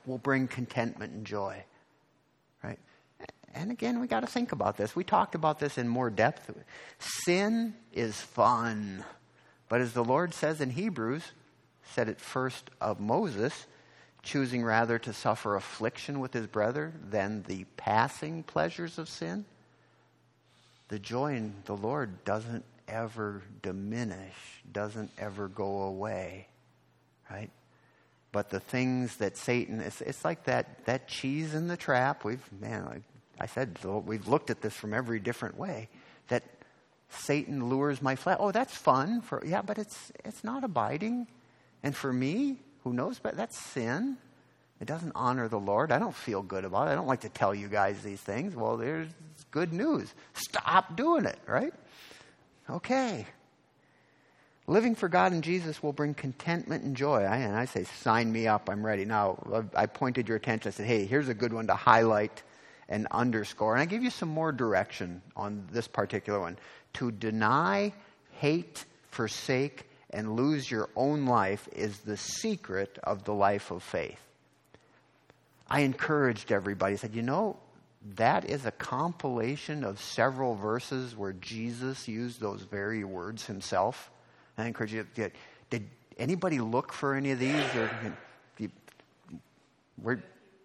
will bring contentment and joy. Right? And again, we got to think about this. We talked about this in more depth. Sin is fun. But as the Lord says in Hebrews, said it first of Moses, choosing rather to suffer affliction with his brother than the passing pleasures of sin. The joy in the Lord doesn't ever diminish, doesn't ever go away, right? But the things that Satan, it's, it's like that, that cheese in the trap. We've, man, like I said, we've looked at this from every different way. That Satan lures my flesh. Oh, that's fun. For yeah, but it's it's not abiding. And for me, who knows, but that's sin. It doesn't honor the Lord. I don't feel good about it. I don't like to tell you guys these things. Well, there's good news. Stop doing it, right? Okay. Living for God and Jesus will bring contentment and joy. I, and I say, sign me up. I'm ready. Now, I pointed your attention. I said, hey, here's a good one to highlight and underscore. And I give you some more direction on this particular one. To deny, hate, forsake, and lose your own life is the secret of the life of faith. I encouraged everybody. I said, you know, that is a compilation of several verses where Jesus used those very words himself. And I encourage you, did, did anybody look for any of these? Or, you, where,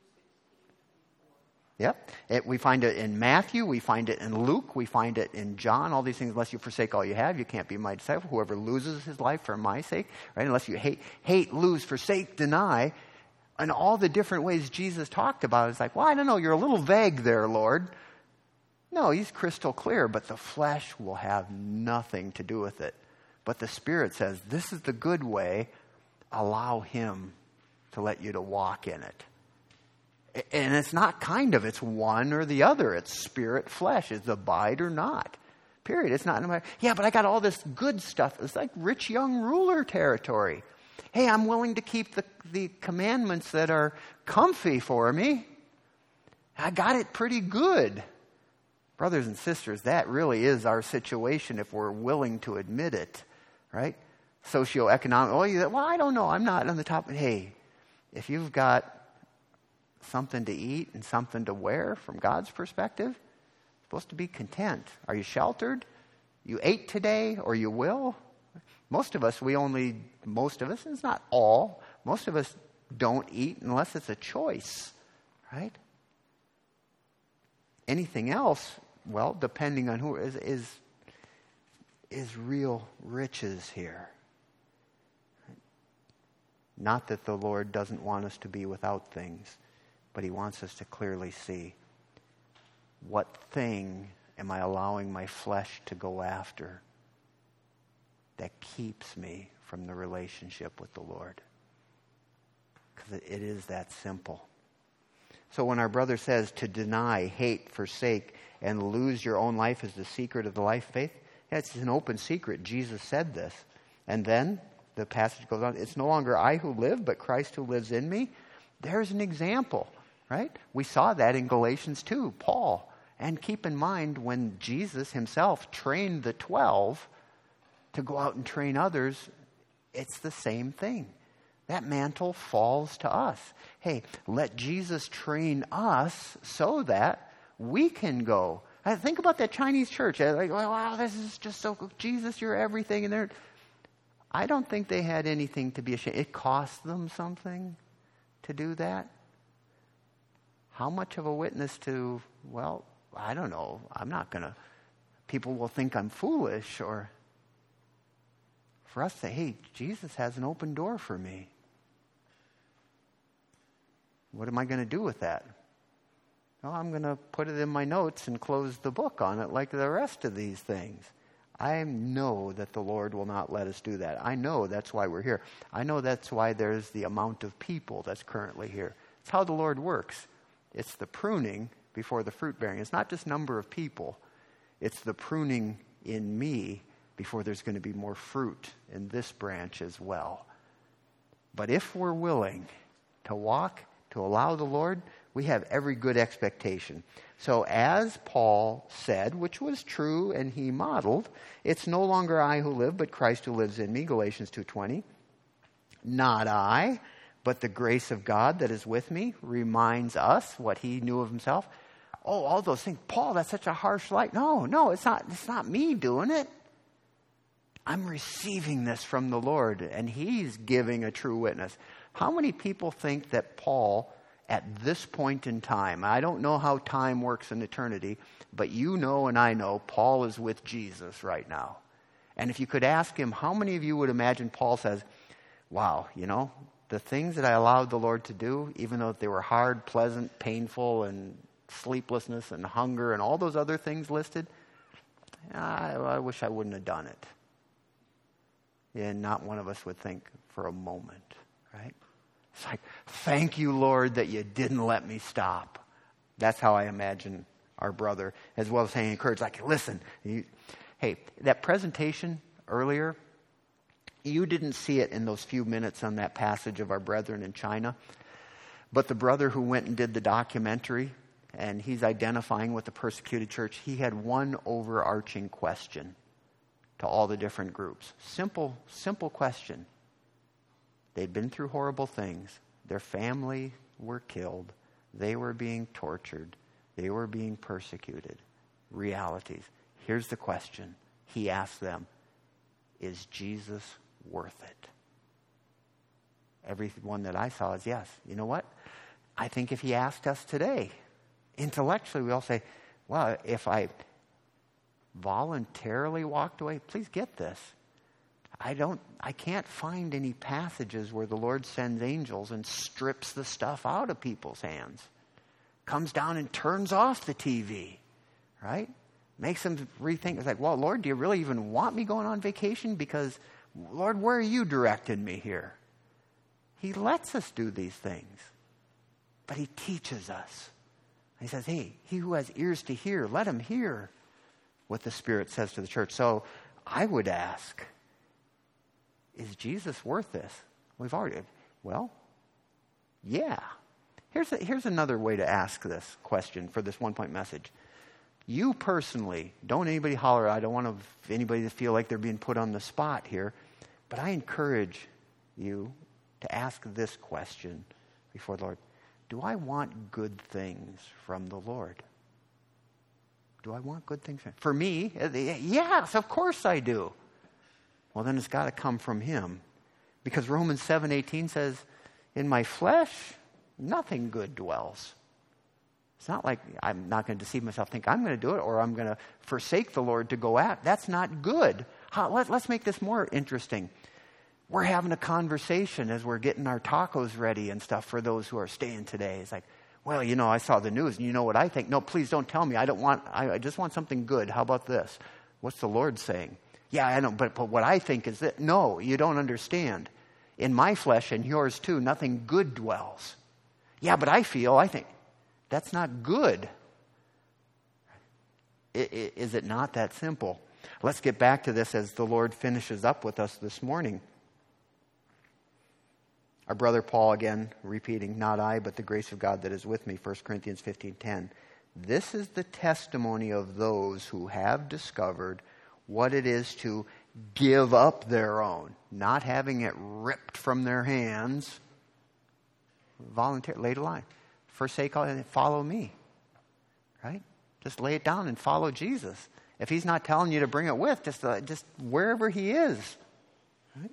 Yep. It, we find it in Matthew. We find it in Luke. We find it in John. All these things, unless you forsake all you have, you can't be my disciple. Whoever loses his life for my sake, right? Unless you hate, hate, lose, forsake, deny. And all the different ways Jesus talked about it, it's like, well, I don't know. You're a little vague there, Lord. No, he's crystal clear, but the flesh will have nothing to do with it. But the Spirit says, this is the good way. Allow him to let you to walk in it. And it's not kind of, it's one or the other. It's spirit, flesh. It's abide or not. Period. It's not, yeah, but I got all this good stuff. It's like rich young ruler territory. Hey, I'm willing to keep the, the commandments that are comfy for me. I got it pretty good. Brothers and sisters, that really is our situation if we're willing to admit it, right? Socioeconomic, oh, you, well, I don't know. I'm not on the top. Hey, if you've got something to eat and something to wear from God's perspective, you're supposed to be content. Are you sheltered? You ate today or you will? Most of us, we only, most of us, it's not all, most of us don't eat unless it's a choice, right? Anything else, well, depending on who, is is, is real riches here. Not that the Lord doesn't want us to be without things, but he wants us to clearly see, what thing am I allowing my flesh to go after that keeps me from the relationship with the Lord? Because it is that simple. So when our brother says to deny, hate, forsake, and lose your own life is the secret of the life of faith, yeah, it's an open secret. Jesus said this. And then the passage goes on, it's no longer I who live, but Christ who lives in me. There's an example, right? We saw that in Galatians two, Paul. And keep in mind, when Jesus himself trained the twelve to go out and train others, it's the same thing. That mantle falls to us. Hey, let Jesus train us so that we can go. I think about that Chinese church. They're like, wow, this is just so good. Jesus, you're everything. And they're, I don't think they had anything to be ashamed. It cost them something to do that. How much of a witness to, well, I don't know. I'm not going to, people will think I'm foolish, or for us to say, hey, Jesus has an open door for me. What am I going to do with that? Well, I'm going to put it in my notes and close the book on it like the rest of these things. I know that the Lord will not let us do that. I know that's why we're here. I know that's why there's the amount of people that's currently here. It's how the Lord works. It's the pruning before the fruit bearing. It's not just number of people. It's the pruning in me before there's going to be more fruit in this branch as well. But if we're willing to walk, to allow the Lord, we have every good expectation. So as Paul said, which was true and he modeled, it's no longer I who live, but Christ who lives in me, Galatians two twenty. Not I, but the grace of God that is with me reminds us what he knew of himself. Oh, all those things. Paul, that's such a harsh light. No, no, it's not, it's not me doing it. I'm receiving this from the Lord, and he's giving a true witness. How many people think that Paul, at this point in time, I don't know how time works in eternity, but you know and I know Paul is with Jesus right now. And if you could ask him, how many of you would imagine Paul says, wow, you know, the things that I allowed the Lord to do, even though they were hard, pleasant, painful, and sleeplessness and hunger and all those other things listed, I, I wish I wouldn't have done it. And not one of us would think for a moment, right? It's like, thank you, Lord, that you didn't let me stop. That's how I imagine our brother, as well as saying, encourage, like, listen, you, hey, that presentation earlier, you didn't see it in those few minutes on that passage of our brethren in China, but the brother who went and did the documentary, and he's identifying with the persecuted church, he had one overarching question to all the different groups. Simple, simple question. They'd been through horrible things. Their family were killed. They were being tortured. They were being persecuted. Realities. Here's the question. He asked them, is Jesus worth it? Everyone that I saw is yes. You know what? I think if he asked us today, intellectually we all say, well, if I voluntarily walked away, please get this. I don't, I can't find any passages where the Lord sends angels and strips the stuff out of people's hands. Comes down and turns off the T V, right? Makes them rethink. It's like, well, Lord, do you really even want me going on vacation? Because, Lord, where are you directing me here? He lets us do these things, but he teaches us. He says, hey, he who has ears to hear, let him hear what the Spirit says to the church. So I would ask, is Jesus worth this? We've already, well, yeah. Here's, a, here's another way to ask this question for this one-point message. You personally, don't anybody holler, I don't want to, anybody to feel like they're being put on the spot here, but I encourage you to ask this question before the Lord. Do I want good things from the Lord? Do I want good things? For me, yes, of course I do. Well, then it's got to come from him. Because Romans seven eighteen says, in my flesh, nothing good dwells. It's not like I'm not going to deceive myself, think I'm going to do it, or I'm going to forsake the Lord to go at. That's not good. How, let, let's make this more interesting. We're having a conversation as we're getting our tacos ready and stuff for those who are staying today. It's like, well, you know, I saw the news and you know what I think. No, please don't tell me. I don't want, I, I just want something good. How about this? What's the Lord saying? Yeah, I know, but, but what I think is that, no, you don't understand. In my flesh and yours too, nothing good dwells. Yeah, but I feel, I think, that's not good. I, I, is it not that simple? Let's get back to this as the Lord finishes up with us this morning. Our brother Paul, again, repeating, not I, but the grace of God that is with me, First Corinthians fifteen ten. This is the testimony of those who have discovered what it is to give up their own, not having it ripped from their hands, voluntarily, lay it line. Forsake all and follow me, right? Just lay it down and follow Jesus. If he's not telling you to bring it with, just, uh, just wherever he is, right?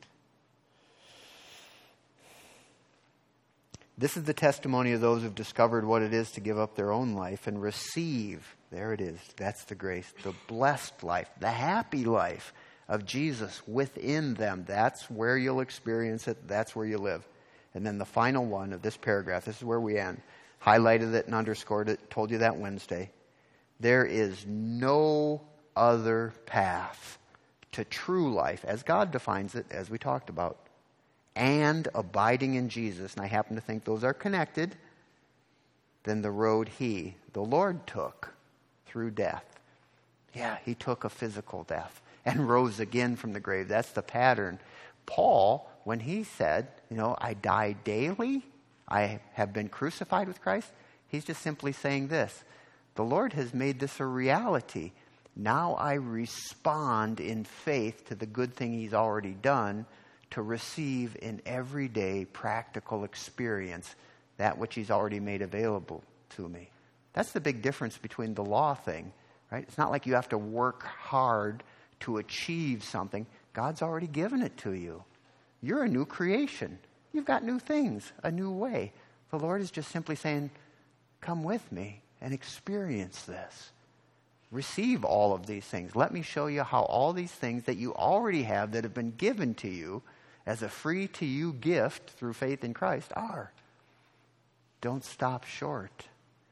This is the testimony of those who have discovered what it is to give up their own life and receive, there it is, that's the grace, the blessed life, the happy life of Jesus within them. That's where you'll experience it. That's where you live. And then the final one of this paragraph, this is where we end. Highlighted it and underscored it, told you that Wednesday. There is no other path to true life, as God defines it, as we talked about, and abiding in Jesus, and I happen to think those are connected, than the road he, the Lord, took through death. Yeah, he took a physical death and rose again from the grave. That's the pattern. Paul, when he said, you know, I die daily, I have been crucified with Christ, he's just simply saying this. The Lord has made this a reality. Now I respond in faith to the good thing he's already done to receive in everyday practical experience that which he's already made available to me. That's the big difference between the law thing, right? It's not like you have to work hard to achieve something. God's already given it to you. You're a new creation. You've got new things, a new way. The Lord is just simply saying, come with me and experience this. Receive all of these things. Let me show you how all these things that you already have that have been given to you as a free to you gift through faith in Christ are. Don't stop short.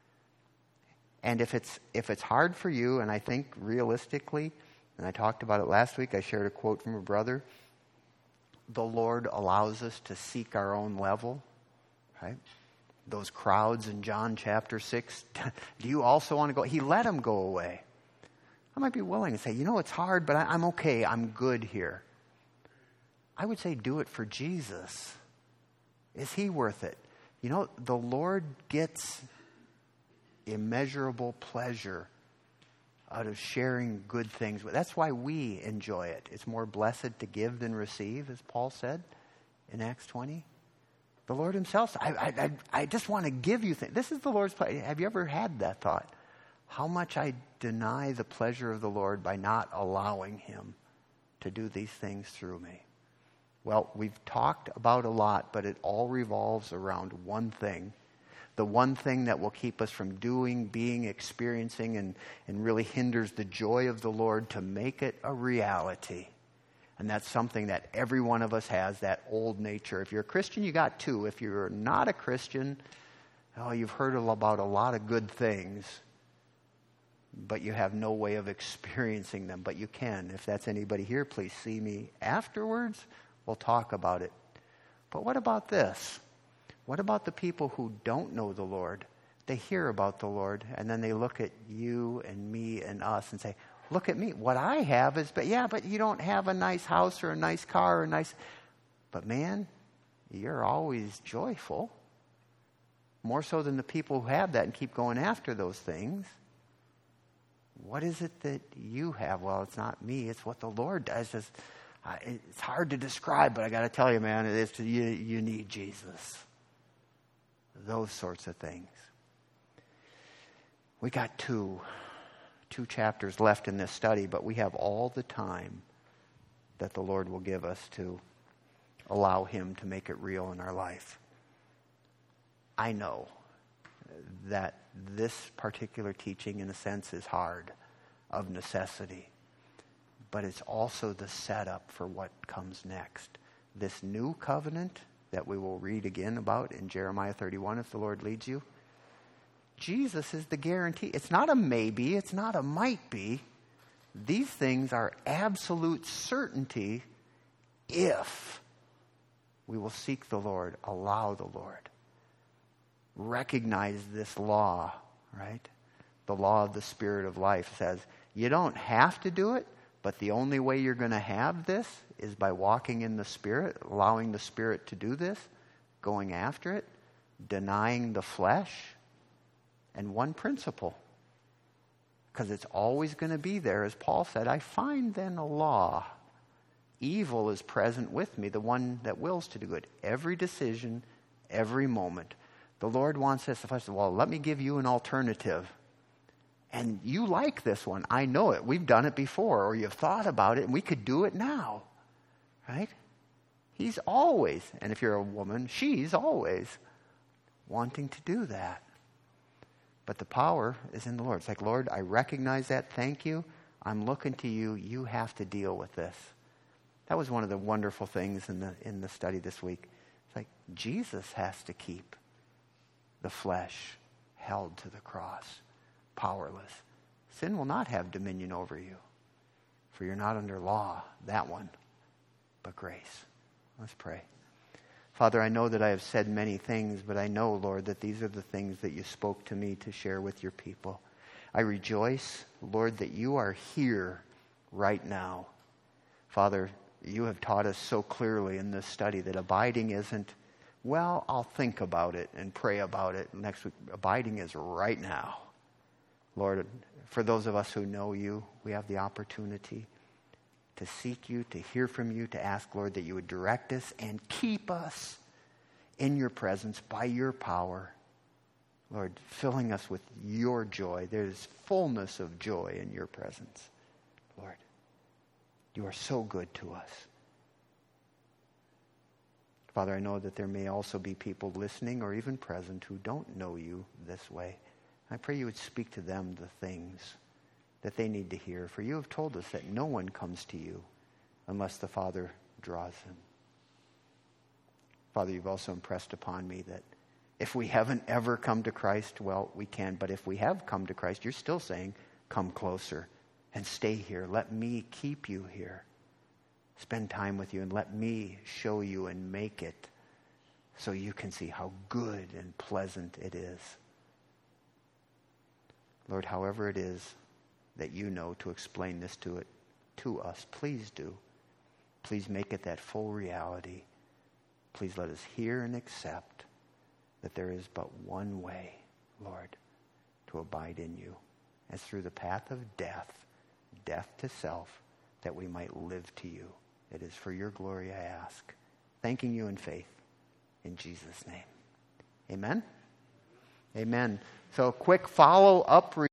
And if it's if it's hard for you, and I think realistically, and I talked about it last week, I shared a quote from a brother, the Lord allows us to seek our own level, right? Those crowds in John chapter six, do you also want to go? He let them go away. I might be willing to say, you know, it's hard, but I, I'm okay. I'm good here. I would say do it for Jesus. Is he worth it? You know, the Lord gets immeasurable pleasure out of sharing good things. That's why we enjoy it. It's more blessed to give than receive, as Paul said in Acts twenty. The Lord himself, I, I, I just want to give you things. This is the Lord's pleasure. Have you ever had that thought? How much I deny the pleasure of the Lord by not allowing him to do these things through me. Well, we've talked about a lot, but it all revolves around one thing. The one thing that will keep us from doing, being, experiencing, and, and really hinders the joy of the Lord to make it a reality. And that's something that every one of us has, that old nature. If you're a Christian, you got two. If you're not a Christian, oh, you've heard about a lot of good things, but you have no way of experiencing them. But you can. If that's anybody here, please see me afterwards. We'll talk about it. But what about this? What about the people who don't know the Lord? They hear about the Lord, and then they look at you and me and us and say, look at me. What I have is, but yeah, but you don't have a nice house or a nice car or a nice... But man, you're always joyful. More so than the people who have that and keep going after those things. What is it that you have? Well, it's not me. It's what the Lord does. It's, uh, it's hard to describe, but I got to tell you, man, it is. You, you need Jesus. Those sorts of things. We got two, two chapters left in this study, but we have all the time that the Lord will give us to allow him to make it real in our life. I know that this particular teaching, in a sense, is hard, of necessity. But it's also the setup for what comes next. This new covenant that we will read again about in Jeremiah thirty-one, if the Lord leads you. Jesus is the guarantee. It's not a maybe. It's not a might be. These things are absolute certainty if we will seek the Lord, allow the Lord. Recognize this law, right? The law of the Spirit of life says you don't have to do it, but the only way you're going to have this is by walking in the Spirit, allowing the Spirit to do this, going after it, denying the flesh, and one principle. Because it's always going to be there. As Paul said, I find then a law. Evil is present with me, the one that wills to do good. Every decision, every moment. The Lord wants us to say, well, let me give you an alternative. And you like this one. I know it. We've done it before, or you've thought about it, and we could do it now. Right? He's always, and if you're a woman, she's always wanting to do that. But the power is in the Lord. It's like, Lord, I recognize that. Thank you. I'm looking to you. You have to deal with this. That was one of the wonderful things in the in the study this week. It's like Jesus has to keep the flesh held to the cross, powerless. Sin will not have dominion over you, for you're not under law, that one, but grace. Let's pray. Father, I know that I have said many things, but I know, Lord, that these are the things that you spoke to me to share with your people. I rejoice, Lord, that you are here right now. Father, you have taught us so clearly in this study that abiding isn't, well, I'll think about it and pray about it next week. Abiding is right now. Lord, for those of us who know you, we have the opportunity to seek you, to hear from you, to ask, Lord, that you would direct us and keep us in your presence by your power. Lord, filling us with your joy. There's fullness of joy in your presence. Lord, you are so good to us. Father, I know that there may also be people listening or even present who don't know you this way. I pray you would speak to them the things that they need to hear. For you have told us that no one comes to you unless the Father draws them. Father, you've also impressed upon me that if we haven't ever come to Christ, well, we can. But if we have come to Christ, you're still saying, come closer and stay here. Let me keep you here. Spend time with you and let me show you and make it so you can see how good and pleasant it is. Lord, however it is that you know to explain this to it to us, please do. Please make it that full reality. Please let us hear and accept that there is but one way, Lord, to abide in you, as through the path of death, death to self, that we might live to you. It is for your glory I ask, thanking you in faith, in Jesus' name. Amen? Amen. So quick follow-up